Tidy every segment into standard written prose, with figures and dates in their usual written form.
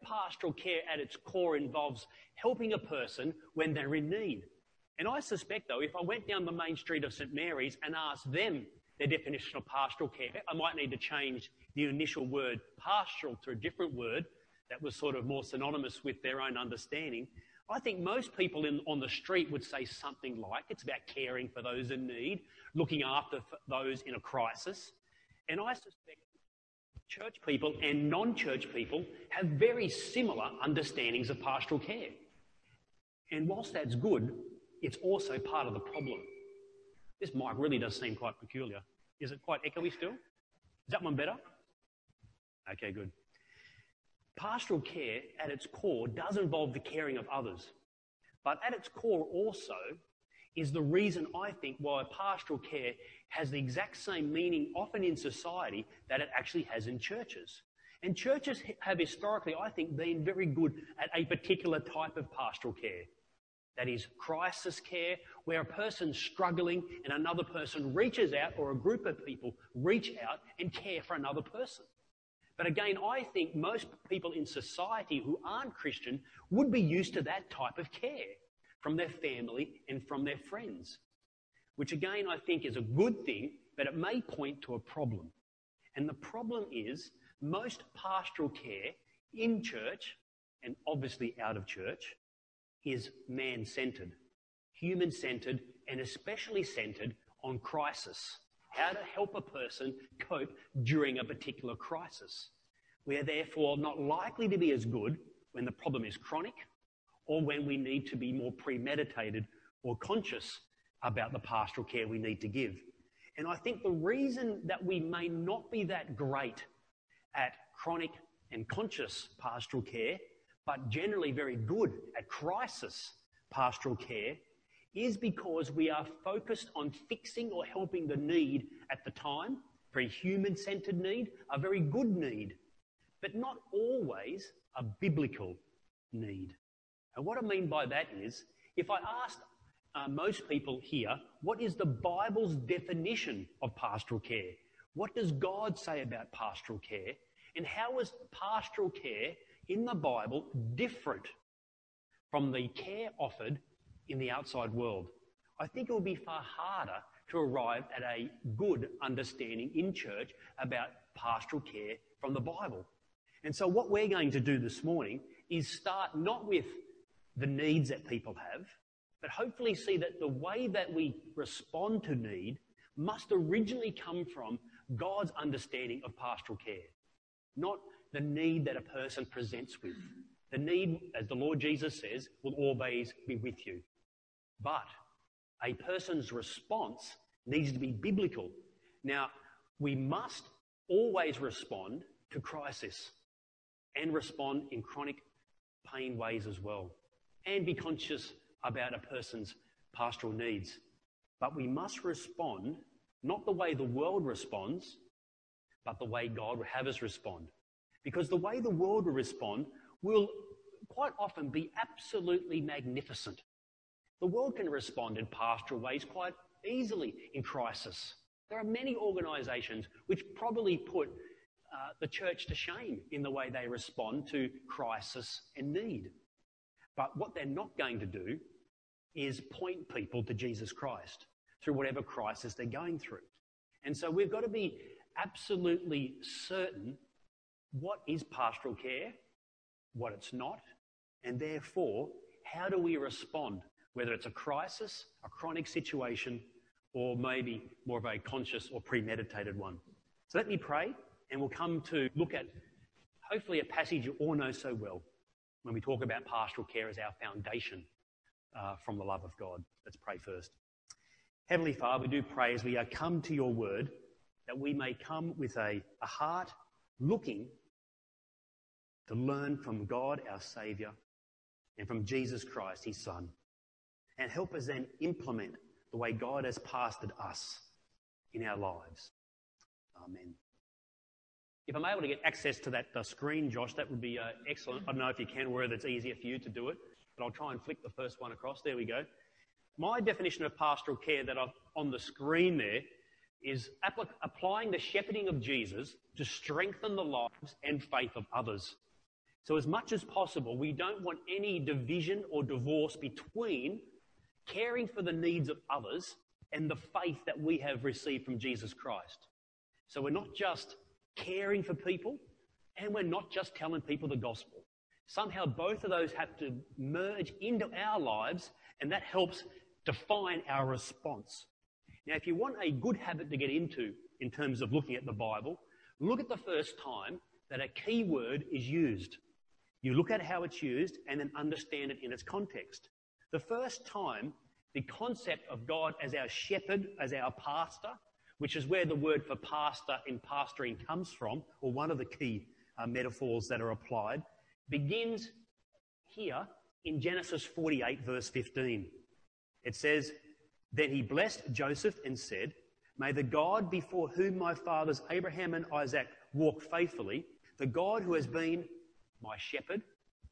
pastoral care at its core involves helping a person when they're in need. And I suspect, though, if I went down the main street of St Mary's and asked them their definition of pastoral care, I might need to change the initial word pastoral to a different word that was sort of more synonymous with their own understanding. I think most people on the street would say something like it's about caring for those in need, looking after those in a crisis. And I suspect church people and non-church people have very similar understandings of pastoral care. And whilst that's good, it's also part of the problem. This mic really does seem quite peculiar. Is it quite echoey still? Is that one better? Okay, good. Pastoral care at its core does involve the caring of others. But at its core also is the reason I think why pastoral care has the exact same meaning often in society that it actually has in churches. And churches have historically, I think, been very good at a particular type of pastoral care. That is crisis care, where a person's struggling and another person reaches out, or a group of people reach out and care for another person. But again, I think most people in society who aren't Christian would be used to that type of care from their family and from their friends, which again I think is a good thing, but it may point to a problem. And the problem is most pastoral care in church, and obviously out of church, is man-centred, human-centred, and especially centred on crisis. How to help a person cope during a particular crisis. We are therefore not likely to be as good when the problem is chronic or when we need to be more premeditated or conscious about the pastoral care we need to give. And I think the reason that we may not be that great at chronic and conscious pastoral care, but generally very good at crisis pastoral care, is because we are focused on fixing or helping the need at the time, very human-centred need, a very good need, but not always a biblical need. And what I mean by that is, if I asked most people here, what is the Bible's definition of pastoral care? What does God say about pastoral care? And how is pastoral care in the Bible different from the care offered in the outside world? I think it will be far harder to arrive at a good understanding in church about pastoral care from the Bible. And so what we're going to do this morning is start not with the needs that people have, but hopefully see that the way that we respond to need must originally come from God's understanding of pastoral care, not the need that a person presents with. The need, as the Lord Jesus says, will always be with you. But a person's response needs to be biblical. Now, we must always respond to crisis and respond in chronic pain ways as well, and be conscious about a person's pastoral needs. But we must respond not the way the world responds, but the way God would have us respond. Because the way the world will respond will quite often be absolutely magnificent. The world can respond in pastoral ways quite easily in crisis. There are many organisations which probably put the church to shame in the way they respond to crisis and need. But what they're not going to do is point people to Jesus Christ through whatever crisis they're going through. And so we've got to be absolutely certain what is pastoral care, what it's not, and therefore, how do we respond, whether it's a crisis, a chronic situation, or maybe more of a conscious or premeditated one. So let me pray, and we'll come to look at, hopefully, a passage you all know so well when we talk about pastoral care as our foundation from the love of God. Let's pray first. Heavenly Father, we do pray as we come to your word that we may come with a heart looking to learn from God, our Saviour, and from Jesus Christ, his Son, and help us then implement the way God has pastored us in our lives. Amen. If I'm able to get access to that screen, Josh, that would be excellent. I don't know if you can, or whether it's easier for you to do it, but I'll try and flick the first one across. There we go. My definition of pastoral care that I've on the screen there is applying the shepherding of Jesus to strengthen the lives and faith of others. So as much as possible, we don't want any division or divorce between caring for the needs of others and the faith that we have received from Jesus Christ. So we're not just caring for people, and we're not just telling people the gospel. Somehow both of those have to merge into our lives, and that helps define our response. Now, if you want a good habit to get into in terms of looking at the Bible, look at the first time that a key word is used. You look at how it's used and then understand it in its context. The first time the concept of God as our shepherd, as our pastor, which is where the word for pastor in pastoring comes from, or one of the key metaphors that are applied, begins here in Genesis 48, verse 15. It says, "Then he blessed Joseph and said, 'May the God before whom my fathers Abraham and Isaac walked faithfully, the God who has been my shepherd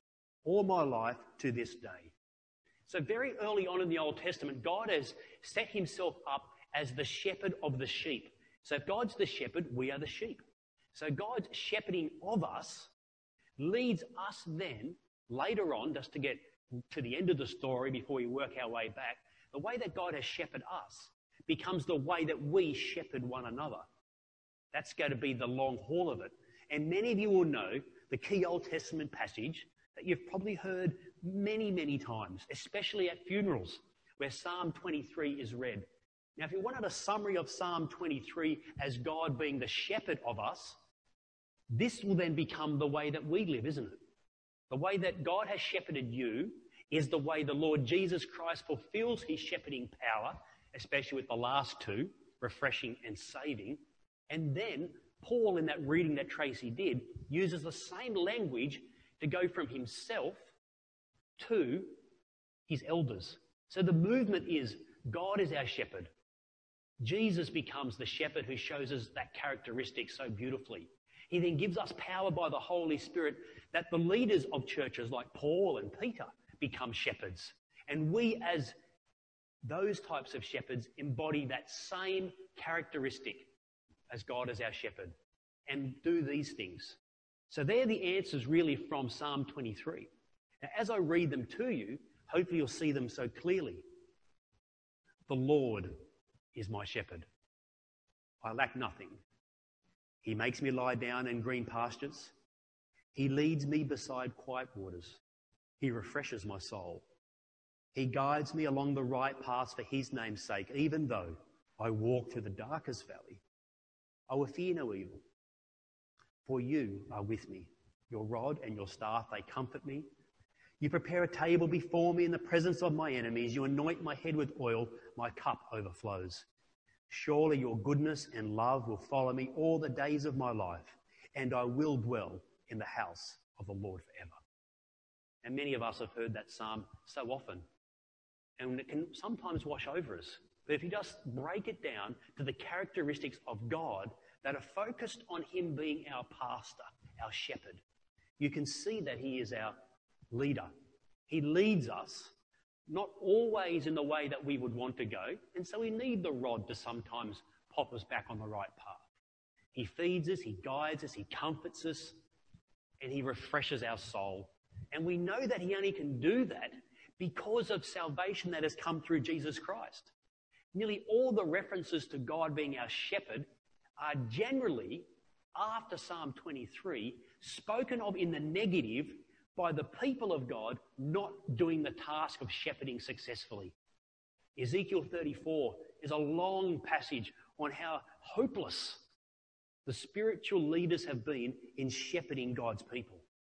all my life to this day.'" So very early on in the Old Testament, God has set himself up as the shepherd of the sheep. So if God's the shepherd, we are the sheep. So God's shepherding of us leads us then, later on, just to get to the end of the story before we work our way back, the way that God has shepherded us becomes the way that we shepherd one another. That's going to be the long haul of it. And many of you will know the key Old Testament passage that you've probably heard many, many times, especially at funerals, where Psalm 23 is read. Now, if you wanted a summary of Psalm 23 as God being the shepherd of us, this will then become the way that we live, isn't it? The way that God has shepherded you is the way the Lord Jesus Christ fulfills his shepherding power, especially with the last two, refreshing and saving. And then Paul, in that reading that Tracy did, uses the same language to go from himself to his elders. So the movement is God is our shepherd. Jesus becomes the shepherd who shows us that characteristic so beautifully. He then gives us power by the Holy Spirit that the leaders of churches like Paul and Peter become shepherds. And we as those types of shepherds embody that same characteristic as God as our shepherd and do these things. So they're the answers really from Psalm 23. Now, as I read them to you, hopefully you'll see them so clearly. The Lord is my shepherd. I lack nothing. He makes me lie down in green pastures. He leads me beside quiet waters. He refreshes my soul. He guides me along the right paths for his name's sake, even though I walk through the darkest valley. I will fear no evil, for you are with me. Your rod and your staff, they comfort me. You prepare a table before me in the presence of my enemies. You anoint my head with oil. My cup overflows. Surely your goodness and love will follow me all the days of my life, and I will dwell in the house of the Lord forever. And many of us have heard that psalm so often, and it can sometimes wash over us. But if you just break it down to the characteristics of God that are focused on him being our pastor, our shepherd, you can see that he is our leader. He leads us, not always in the way that we would want to go, and so we need the rod to sometimes pop us back on the right path. He feeds us, he guides us, he comforts us, and he refreshes our soul. And we know that he only can do that because of salvation that has come through Jesus Christ. Nearly all the references to God being our shepherd are generally, after Psalm 23, spoken of in the negative by the people of God not doing the task of shepherding successfully. Ezekiel 34 is a long passage on how hopeless the spiritual leaders have been in shepherding God's people.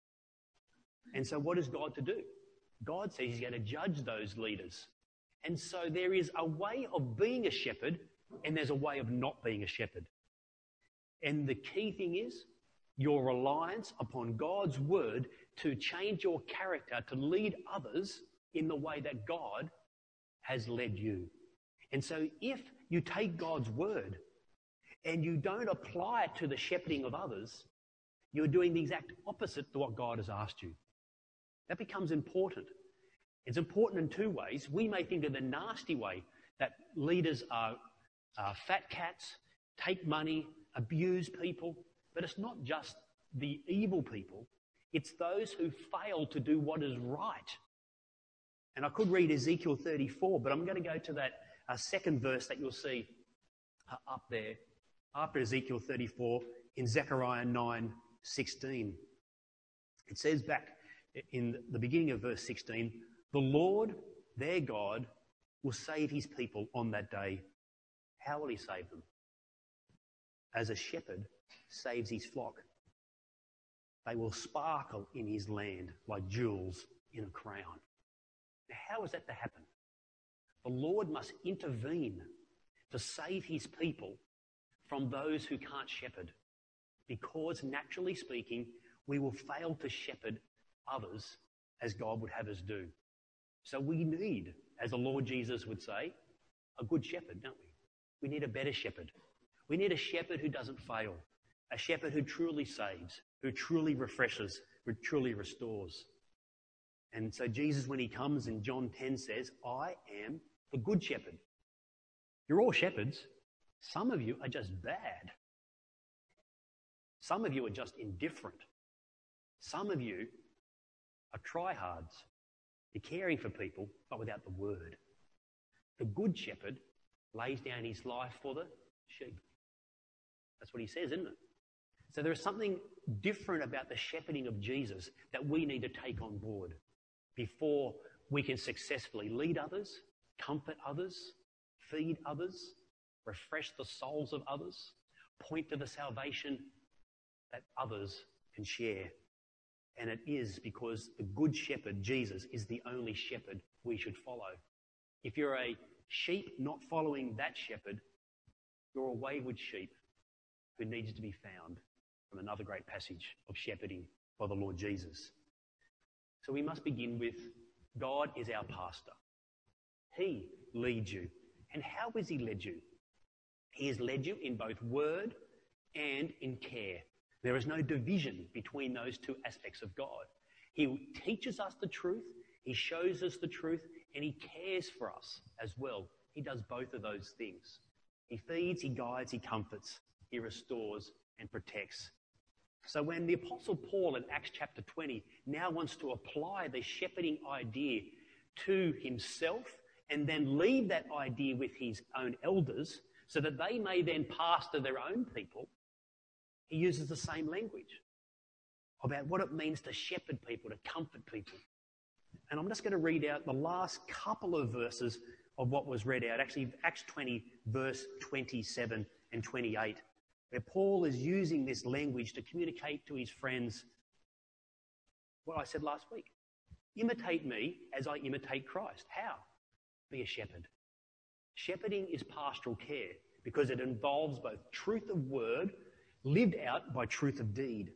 And so what is God to do? God says he's going to judge those leaders. And so there is a way of being a shepherd and there's a way of not being a shepherd. And the key thing is your reliance upon God's word to change your character, to lead others in the way that God has led you. And so if you take God's word and you don't apply it to the shepherding of others, you're doing the exact opposite to what God has asked you. That becomes important. It's important in two ways. We may think of the nasty way that leaders are fat cats, take money, abuse people, but it's not just the evil people. It's those who fail to do what is right. And I could read Ezekiel 34, but I'm going to go to that second verse that you'll see up there after Ezekiel 34 in Zechariah 9:16. It says back in the beginning of verse 16, the Lord, their God, will save his people on that day. How will he save them? As a shepherd saves his flock. They will sparkle in his land like jewels in a crown. Now, how is that to happen? The Lord must intervene to save his people from those who can't shepherd, because naturally speaking, we will fail to shepherd others as God would have us do. So we need, as the Lord Jesus would say, a good shepherd, don't we? We need a better shepherd. We need a shepherd who doesn't fail, a shepherd who truly saves, who truly refreshes, who truly restores. And so Jesus, when he comes in John 10, says, I am the good shepherd. You're all shepherds. Some of you are just bad. Some of you are just indifferent. Some of you are tryhards. You're caring for people, but without the word. The good shepherd lays down his life for the sheep. That's what he says, isn't it? So there is something different about the shepherding of Jesus that we need to take on board before we can successfully lead others, comfort others, feed others, refresh the souls of others, point to the salvation that others can share. And it is because the good shepherd, Jesus, is the only shepherd we should follow. If you're a sheep not following that shepherd, you're a wayward sheep who needs to be found, from another great passage of shepherding by the Lord Jesus. So we must begin with God is our pastor. He leads you. And how has he led you? He has led you in both word and in care. There is no division between those two aspects of God. He teaches us the truth, he shows us the truth, and he cares for us as well. He does both of those things. He feeds, he guides, he comforts, he restores and protects. So when the Apostle Paul in Acts chapter 20 now wants to apply the shepherding idea to himself and then leave that idea with his own elders so that they may then pastor their own people, he uses the same language about what it means to shepherd people, to comfort people. And I'm just going to read out the last couple of verses of what was read out, actually Acts 20, verse 27 and 28, where Paul is using this language to communicate to his friends what I said last week. Imitate me as I imitate Christ. How? Be a shepherd. Shepherding is pastoral care because it involves both truth of word lived out by truth of deed.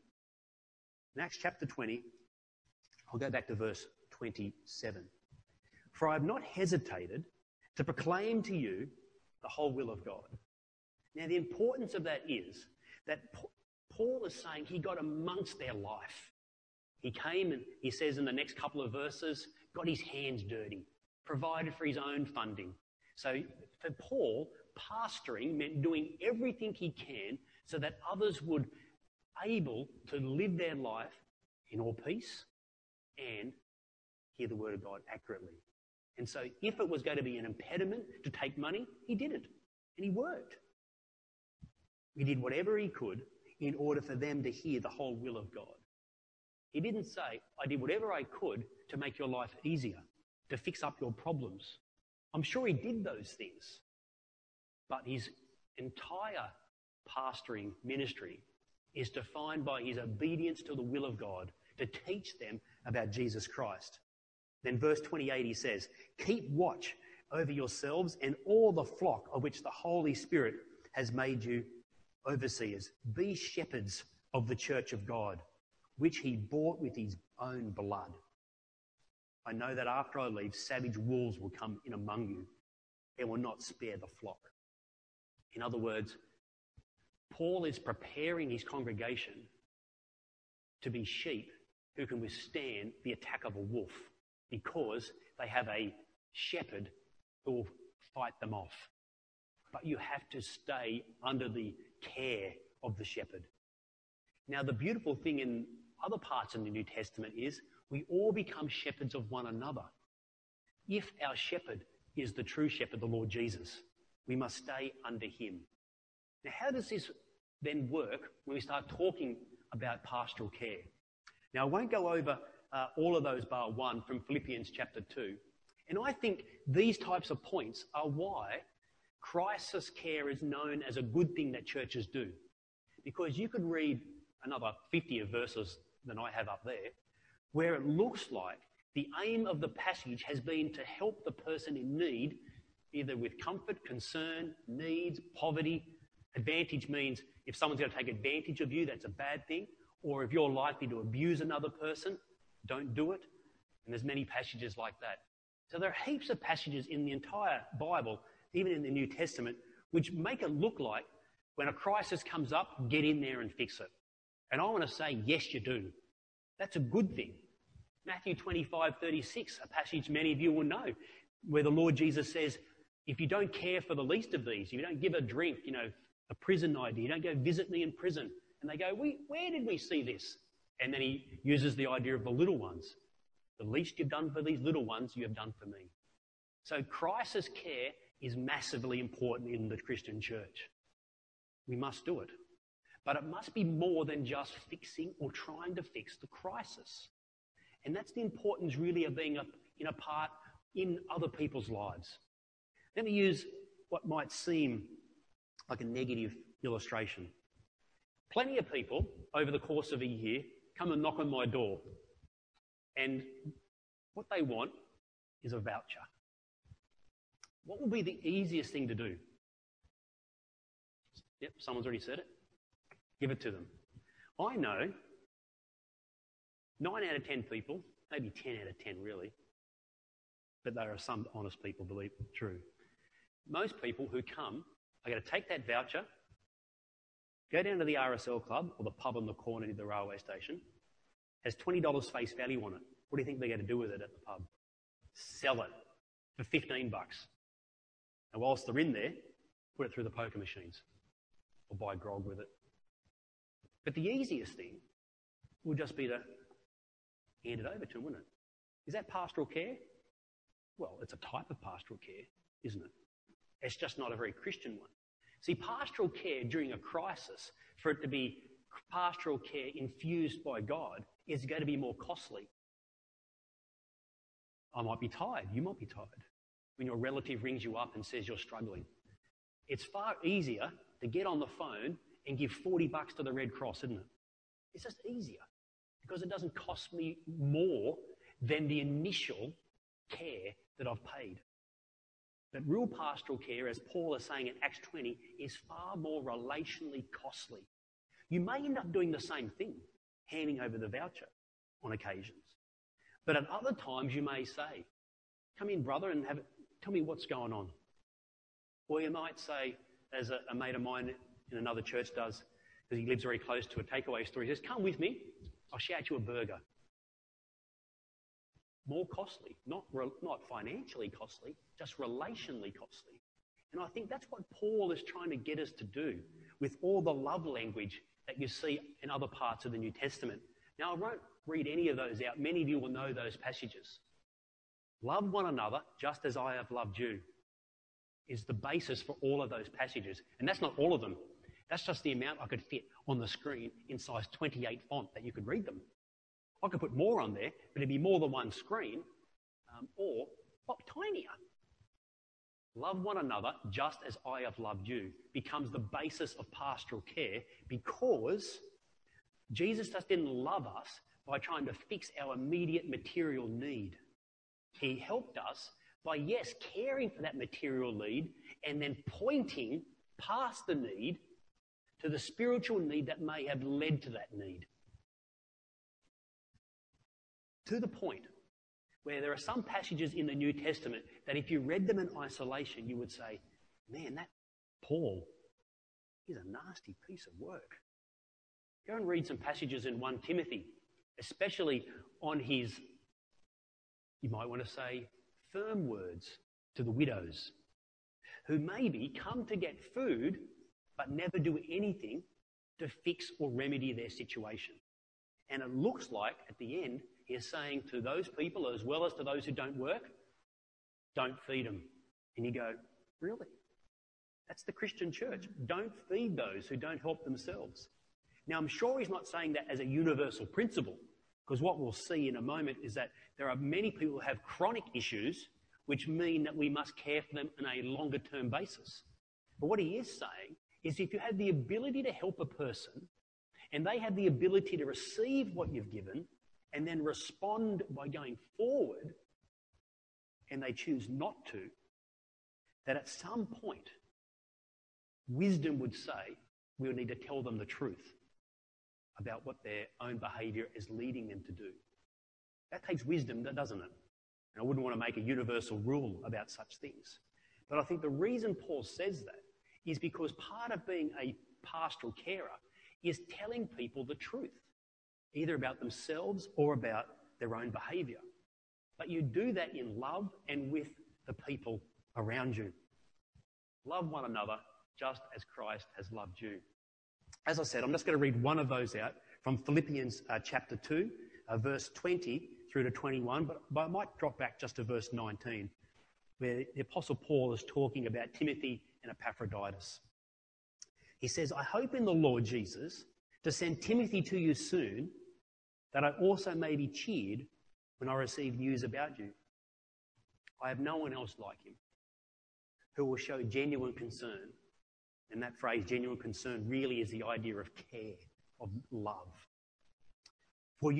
In Acts chapter 20, I'll go back to verse 27. For I have not hesitated to proclaim to you the whole will of God. Now, the importance of that is that Paul is saying he got amongst their life. He came and he says in the next couple of verses, got his hands dirty, provided for his own funding. So for Paul, pastoring meant doing everything he can so that others would able to live their life in all peace and hear the word of God accurately. And so if it was going to be an impediment to take money, he did it. And he worked. He did whatever he could in order for them to hear the whole will of God. He didn't say, I did whatever I could to make your life easier, to fix up your problems. I'm sure he did those things. But his entire pastoring ministry is defined by his obedience to the will of God, to teach them about Jesus Christ. Then verse 28 he says, keep watch over yourselves and all the flock of which the Holy Spirit has made you overseers. Be shepherds of the church of God, which he bought with his own blood. I know that after I leave, savage wolves will come in among you and will not spare the flock. In other words, Paul is preparing his congregation to be sheep who can withstand the attack of a wolf because they have a shepherd who will fight them off. But you have to stay under the care of the shepherd. Now, the beautiful thing in other parts in the New Testament is we all become shepherds of one another. If our shepherd is the true shepherd, the Lord Jesus, we must stay under him. Now, how does this then work when we start talking about pastoral care? Now, I won't go over all of those bar one from Philippians chapter 2. And I think these types of points are why crisis care is known as a good thing that churches do. Because you could read another 50 of verses than I have up there, where it looks like the aim of the passage has been to help the person in need, either with comfort, concern, needs, poverty. Advantage means if someone's going to take advantage of you, that's a bad thing. Or if you're likely to abuse another person, don't do it. And there's many passages like that. So there are heaps of passages in the entire Bible, even in the New Testament, which make it look like when a crisis comes up, get in there and fix it. And I want to say, yes, you do. That's a good thing. Matthew 25:36, a passage many of you will know, where the Lord Jesus says, if you don't care for the least of these, if you don't give a drink, a prison idea, you don't go visit me in prison. And they go, where did we see this? And then he uses the idea of the little ones. The least you've done for these little ones, you have done for me. So crisis care is massively important in the Christian church. We must do it. But it must be more than just fixing or trying to fix the crisis. And that's the importance really of being a part in other people's lives. Let me use what might seem like a negative illustration. Plenty of people over the course of a year come and knock on my door. And what they want is a voucher. What will be the easiest thing to do? Yep, someone's already said it. Give it to them. I know 9 out of 10 people, maybe 10 out of 10 really, but there are some honest people, believe it, true. Most people who come are going to take that voucher, go down to the RSL club or the pub on the corner near the railway station, has $20 face value on it. What do you think they're going to do with it at the pub? Sell it for $15. And whilst they're in there, put it through the poker machines or buy grog with it. But the easiest thing would just be to hand it over to them, wouldn't it? Is that pastoral care? Well, it's a type of pastoral care, isn't it? It's just not a very Christian one. See, pastoral care during a crisis, for it to be pastoral care infused by God, is going to be more costly. I might be tired. You might be tired. When your relative rings you up and says you're struggling. It's far easier to get on the phone and give $40 to the Red Cross, isn't it? It's just easier because it doesn't cost me more than the initial care that I've paid. But real pastoral care, as Paul is saying in Acts 20, is far more relationally costly. You may end up doing the same thing, handing over the voucher on occasions. But at other times you may say, come in, brother, and tell me what's going on. Or you might say, as a mate of mine in another church does, because he lives very close to a takeaway store, he says, come with me, I'll shout you a burger. More costly, not financially costly, just relationally costly. And I think that's what Paul is trying to get us to do with all the love language that you see in other parts of the New Testament. Now, I won't read any of those out. Many of you will know those passages. Love one another just as I have loved you is the basis for all of those passages. And that's not all of them. That's just the amount I could fit on the screen in size 28 font that you could read them. I could put more on there, but it'd be more than one screen, or tinier. Love one another just as I have loved you becomes the basis of pastoral care because Jesus just didn't love us by trying to fix our immediate material need. He helped us by, yes, caring for that material need and then pointing past the need to the spiritual need that may have led to that need. To the point where there are some passages in the New Testament that if you read them in isolation, you would say, man, that Paul is a nasty piece of work. Go and read some passages in 1 Timothy, especially on his, you might want to say, firm words to the widows who maybe come to get food but never do anything to fix or remedy their situation. And it looks like, at the end, he is saying to those people, as well as to those who don't work, don't feed them. And you go, really? That's the Christian church. Don't feed those who don't help themselves. Now, I'm sure he's not saying that as a universal principle, because what we'll see in a moment is that there are many people who have chronic issues, which mean that we must care for them on a longer-term basis. But what he is saying is if you have the ability to help a person, and they have the ability to receive what you've given, and then respond by going forward, and they choose not to, that at some point, wisdom would say we would need to tell them the truth about what their own behaviour is leading them to do. That takes wisdom, doesn't it? And I wouldn't want to make a universal rule about such things. But I think the reason Paul says that is because part of being a pastoral carer is telling people the truth, either about themselves or about their own behaviour. But you do that in love and with the people around you. Love one another just as Christ has loved you. As I said, I'm just going to read one of those out from Philippians chapter 2, verse 20 through to 21, but I might drop back just to verse 19, where the Apostle Paul is talking about Timothy and Epaphroditus. He says, I hope in the Lord Jesus to send Timothy to you soon, that I also may be cheered when I receive news about you. I have no one else like him who will show genuine concern. And that phrase, genuine concern, really is the idea of care, of love. For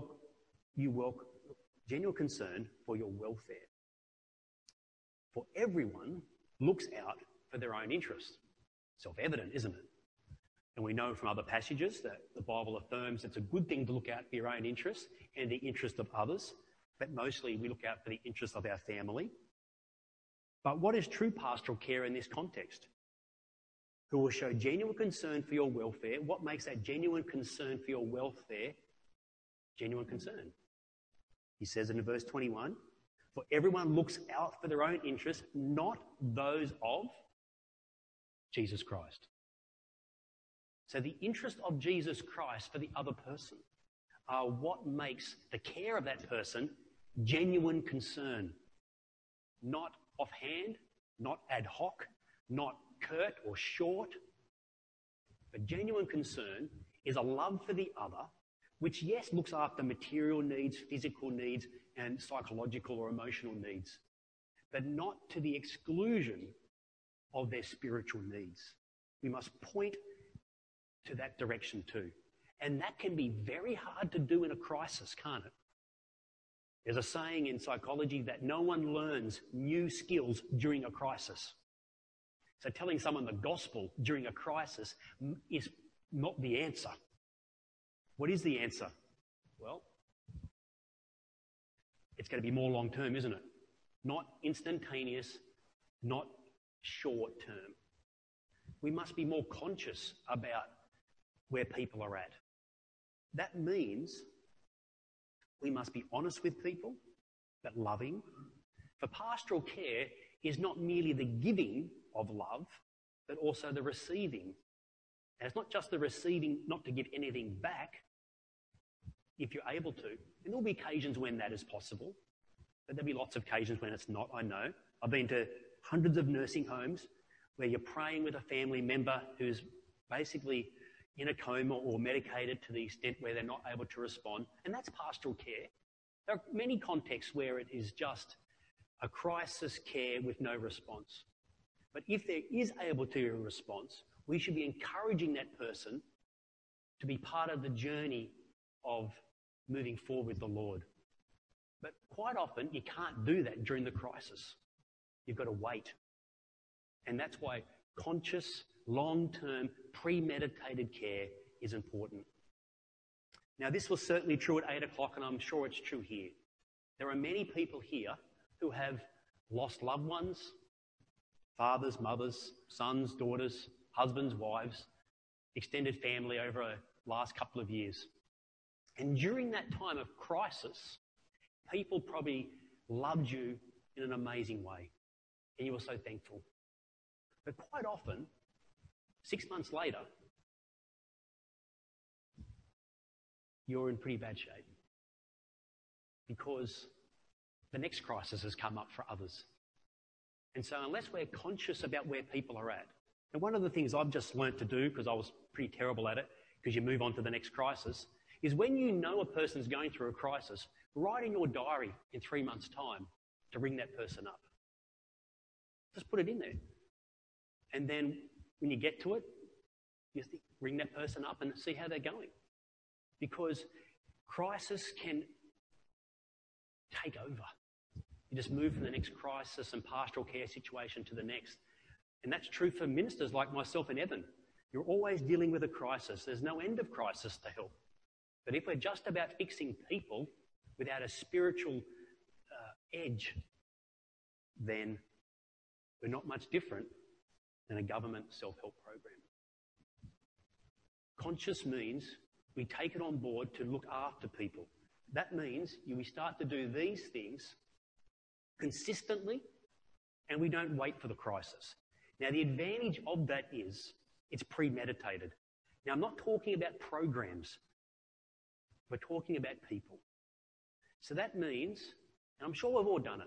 genuine concern for your welfare. For everyone looks out for their own interests. Self-evident, isn't it? And we know from other passages that the Bible affirms it's a good thing to look out for your own interests and the interest of others, but mostly we look out for the interests of our family. But what is true pastoral care in this context? Who will show genuine concern for your welfare. What makes that genuine concern for your welfare genuine concern? He says in verse 21, for everyone looks out for their own interests, not those of Jesus Christ. So the interest of Jesus Christ for the other person are what makes the care of that person genuine concern. Not offhand, not ad hoc, not curt or short. But genuine concern is a love for the other, which, yes, looks after material needs, physical needs, and psychological or emotional needs, but not to the exclusion of their spiritual needs. We must point to that direction too. And that can be very hard to do in a crisis, can't it? There's a saying in psychology that no one learns new skills during a crisis. So telling someone the gospel during a crisis is not the answer. What is the answer? Well, it's going to be more long-term, isn't it? Not instantaneous, not short-term. We must be more conscious about where people are at. That means we must be honest with people, but loving. For pastoral care is not merely the giving of love, but also the receiving. And it's not just the receiving, not to give anything back, if you're able to. And there'll be occasions when that is possible, but there'll be lots of occasions when it's not, I know. I've been to hundreds of nursing homes where you're praying with a family member who's basically in a coma or medicated to the extent where they're not able to respond, and that's pastoral care. There are many contexts where it is just a crisis care with no response. But if there is able to be a response, we should be encouraging that person to be part of the journey of moving forward with the Lord. But quite often, you can't do that during the crisis. You've got to wait. And that's why conscious, long-term, premeditated care is important. Now, this was certainly true at 8 o'clock, and I'm sure it's true here. There are many people here who have lost loved ones, fathers, mothers, sons, daughters, husbands, wives, extended family over the last couple of years. And during that time of crisis, people probably loved you in an amazing way, and you were so thankful. But quite often, 6 months later, you're in pretty bad shape, because the next crisis has come up for others. And so unless we're conscious about where people are at, and one of the things I've just learnt to do, because I was pretty terrible at it, because you move on to the next crisis, is when you know a person's going through a crisis, write in your diary in 3 months' time to ring that person up. Just put it in there. And then when you get to it, you ring that person up and see how they're going. Because crisis can take over. You just move from the next crisis and pastoral care situation to the next. And that's true for ministers like myself and Evan. You're always dealing with a crisis. There's no end of crisis to help. But if we're just about fixing people without a spiritual edge, then we're not much different than a government self-help program. Conscious means we take it on board to look after people. That means we start to do these things consistently, and we don't wait for the crisis. Now, the advantage of that is it's premeditated. Now, I'm not talking about programs. We're talking about people. So that means, and I'm sure we've all done it,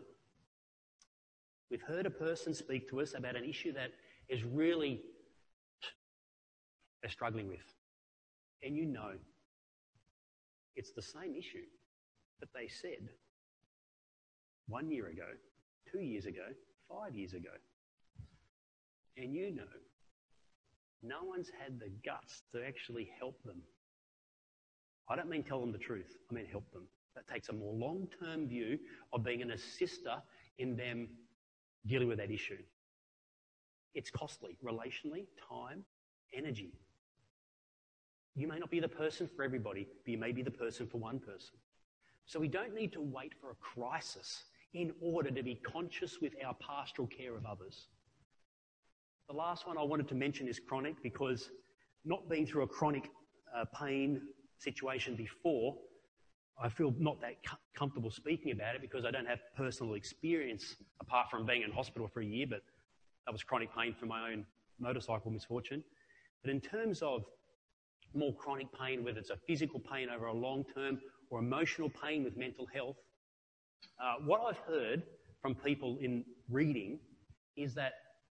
we've heard a person speak to us about an issue that is really they're struggling with. And you know it's the same issue that they said 1 year ago, 2 years ago, 5 years ago. And you know no one's had the guts to actually help them. I don't mean tell them the truth, I mean help them. That takes a more long-term view of being an assister in them dealing with that issue. It's costly, relationally, time, energy. You may not be the person for everybody, but you may be the person for one person. So we don't need to wait for a crisis in order to be conscious with our pastoral care of others. The last one I wanted to mention is chronic, because not being through a chronic pain situation before, I feel not that comfortable speaking about it because I don't have personal experience apart from being in hospital for a year, but that was chronic pain from my own motorcycle misfortune. But in terms of more chronic pain, whether it's a physical pain over a long term or emotional pain with mental health, what I've heard from people in reading is that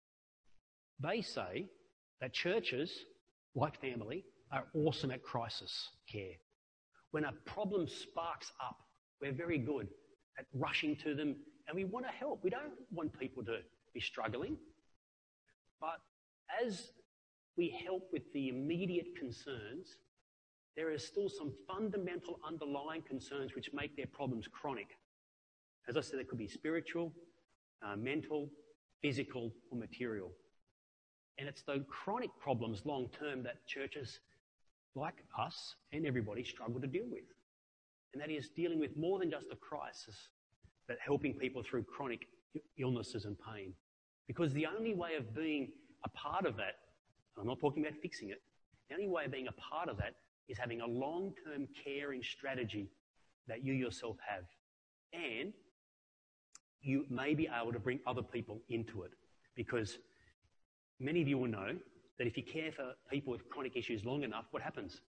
they say that churches, like family, are awesome at crisis care. When a problem sparks up, we're very good at rushing to them, and we want to help. We don't want people to be struggling. But as we help with the immediate concerns, there is still some fundamental underlying concerns which make their problems chronic. As I said, it could be spiritual, mental, physical, or material. And it's the chronic problems long term that churches like us and everybody struggle to deal with. And that is dealing with more than just a crisis, but helping people through chronic illnesses and pain. Because the only way of being a part of that, I'm not talking about fixing it, the only way of being a part of that is having a long-term caring strategy that you yourself have. And you may be able to bring other people into it. Because many of you will know that if you care for people with chronic issues long enough, what happens?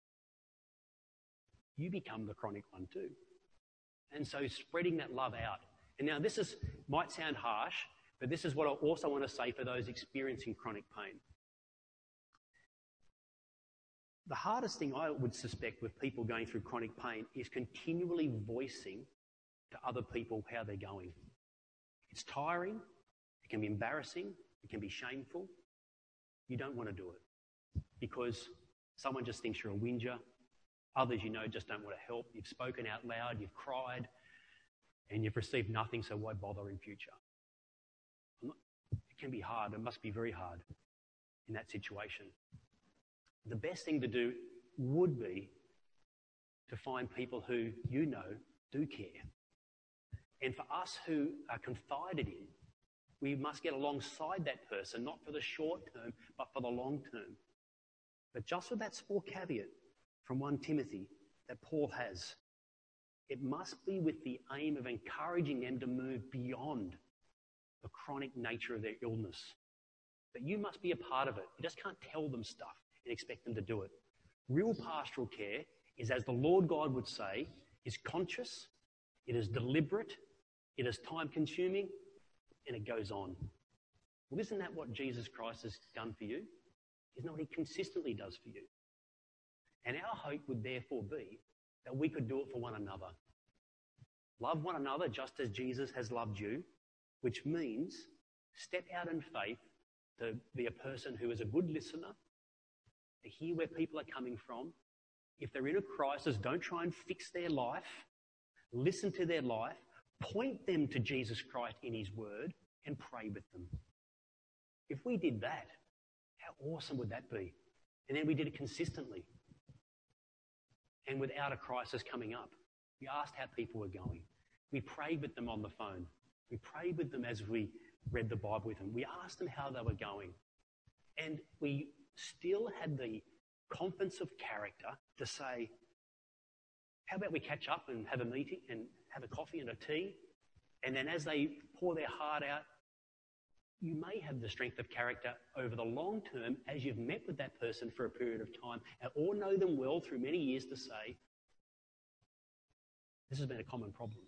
You become the chronic one too. And so spreading that love out. And now this might sound harsh, but this is what I also want to say for those experiencing chronic pain. The hardest thing I would suspect with people going through chronic pain is continually voicing to other people how they're going. It's tiring, it can be embarrassing, it can be shameful. You don't want to do it because someone just thinks you're a whinger. Others you know just don't want to help. You've spoken out loud, you've cried, and you've received nothing, so why bother in future? It can be hard. It must be very hard in that situation. The best thing to do would be to find people who you know do care. And for us who are confided in, we must get alongside that person, not for the short term, but for the long term. But just with that small caveat from 1 Timothy that Paul has, it must be with the aim of encouraging them to move beyond the chronic nature of their illness. But you must be a part of it. You just can't tell them stuff and expect them to do it. Real pastoral care is, as the Lord God would say, is conscious, it is deliberate, it is time-consuming, and it goes on. Well, isn't that what Jesus Christ has done for you? Isn't that what he consistently does for you? And our hope would therefore be that we could do it for one another. Love one another just as Jesus has loved you, which means step out in faith to be a person who is a good listener, to hear where people are coming from. If they're in a crisis, don't try and fix their life. Listen to their life. Point them to Jesus Christ in his word and pray with them. If we did that, how awesome would that be? And then we did it consistently. And without a crisis coming up. We asked how people were going. We prayed with them on the phone. We prayed with them as we read the Bible with them. We asked them how they were going. And we still had the confidence of character to say, how about we catch up and have a meeting and have a coffee and a tea? And then as they pour their heart out, you may have the strength of character over the long term as you've met with that person for a period of time or know them well through many years to say, this has been a common problem.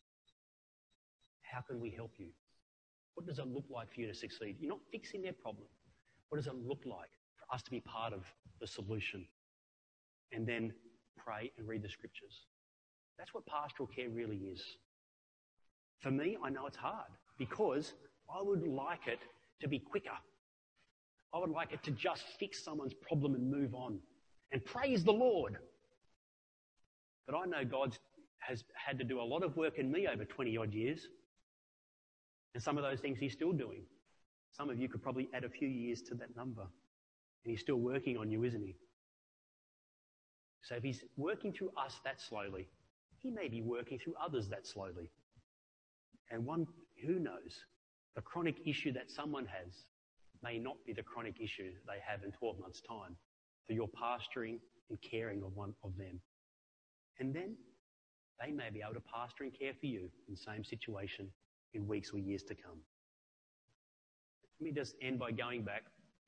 How can we help you? What does it look like for you to succeed? You're not fixing their problem. What does it look like for us to be part of the solution? And then pray and read the scriptures. That's what pastoral care really is. For me, I know it's hard because I would like it to be quicker. I would like it to just fix someone's problem and move on. And praise the Lord. But I know God has had to do a lot of work in me over 20-odd years. And some of those things he's still doing. Some of you could probably add a few years to that number. And he's still working on you, isn't he? So if he's working through us that slowly, he may be working through others that slowly. And who knows, the chronic issue that someone has may not be the chronic issue they have in 12 months' time for your pastoring and caring of one of them. And then they may be able to pastor and care for you in the same situation in weeks or years to come. Let me just end by going back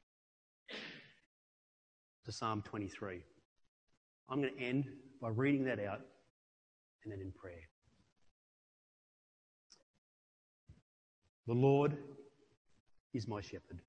to Psalm 23. I'm going to end by reading that out and then in prayer. The Lord is my shepherd.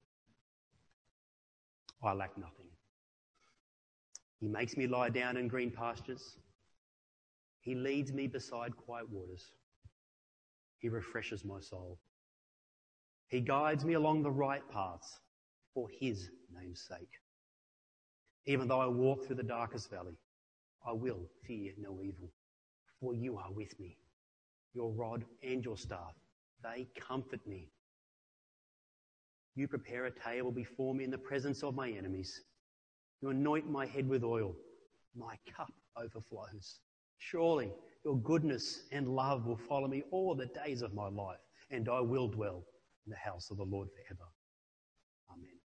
I lack nothing. He makes me lie down in green pastures. He leads me beside quiet waters. He refreshes my soul. He guides me along the right paths for his name's sake. Even though I walk through the darkest valley, I will fear no evil, for you are with me. Your rod and your staff, they comfort me. You prepare a table before me in the presence of my enemies. You anoint my head with oil. My cup overflows. Surely your goodness and love will follow me all the days of my life, and I will dwell in the house of the Lord forever.